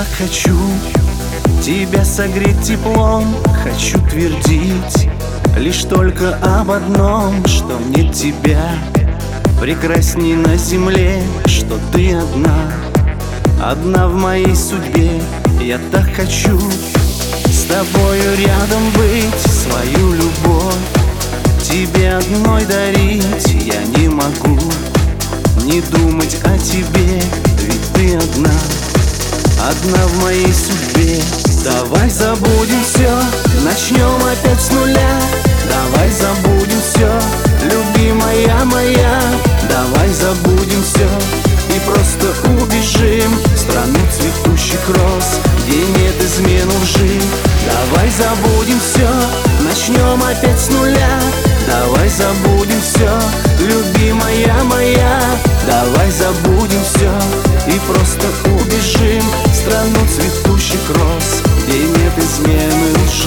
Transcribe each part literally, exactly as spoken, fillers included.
так хочу тебя согреть теплом, хочу твердить лишь только об одном, что нет тебя прекрасней на земле, что ты одна, одна в моей судьбе. Я так хочу с тобою рядом быть, свою любовь тебе одной дарить. Я не могу не думать о тебе, ведь ты одна, одна в моей судьбе. Давай забудем все, начнем опять с нуля. Давай забудем все, любимая моя. Давай забудем все и просто убежим в страну цветущих роз, где нет измен лжи. Давай забудем все, начнем опять с нуля. Давай забудем все, любимая моя. Давай забудем все и просто убежим в страну цветущих роз, где нет измены лжи.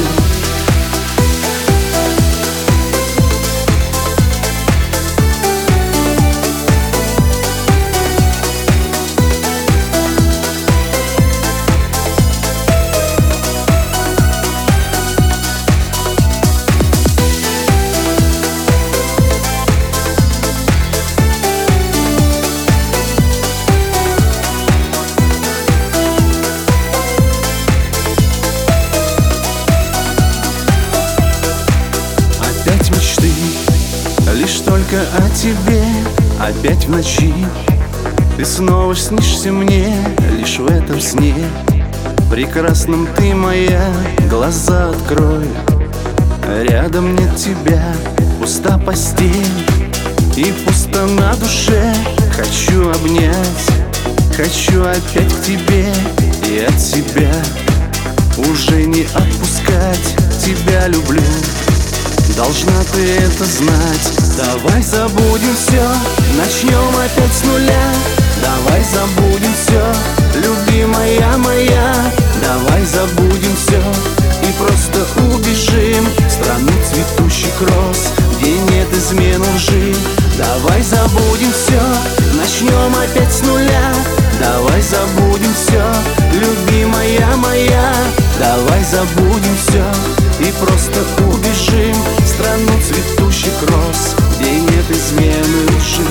Лишь только о тебе, опять в ночи ты снова снишься мне, лишь в этом сне прекрасном ты моя. Глаза открой, рядом нет тебя, пуста постель и пусто на душе. Хочу обнять, хочу опять к тебе и от себя уже не отпускать. Тебя люблю, должна ты это знать. Давай забудем все, начнем опять с нуля. Давай забудем все, любимая моя. Давай забудем все и просто убежим в страну цветущих роз, где нет измен лжи. Давай забудем все, начнем опять с нуля. Давай забудем все, любимая моя. Давай забудем все и просто убежим в страну цветущих роз, где нет измены лжи.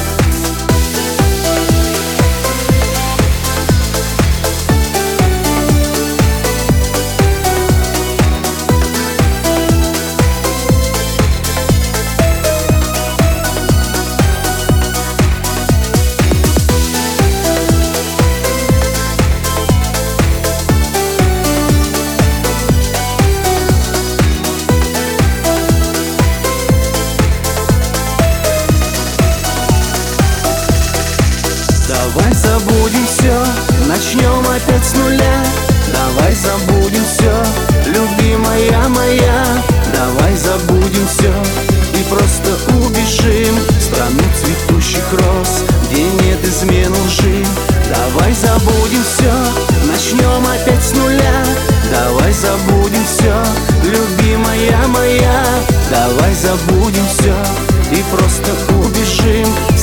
Давай забудем все, начнем опять с нуля. Давай забудем все, любимая моя. Давай забудем все и просто убежим в страну цветущих роз, где нет измен лжи. Давай забудем все, начнем опять с нуля. Давай забудем все, любимая моя. Давай забудем все и просто убежим